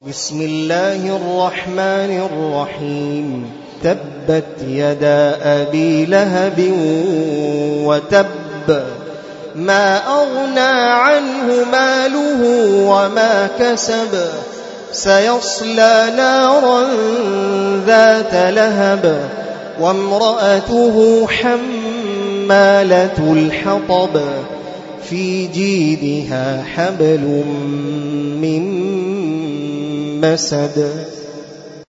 بسم الله الرحمن الرحيم. تبت يدا أبي لهب وتب ما أغنى عنه ماله وما كسب سيصلى نارا ذات لهب وامرأته حمالة الحطب في جيدها حبل من مسد.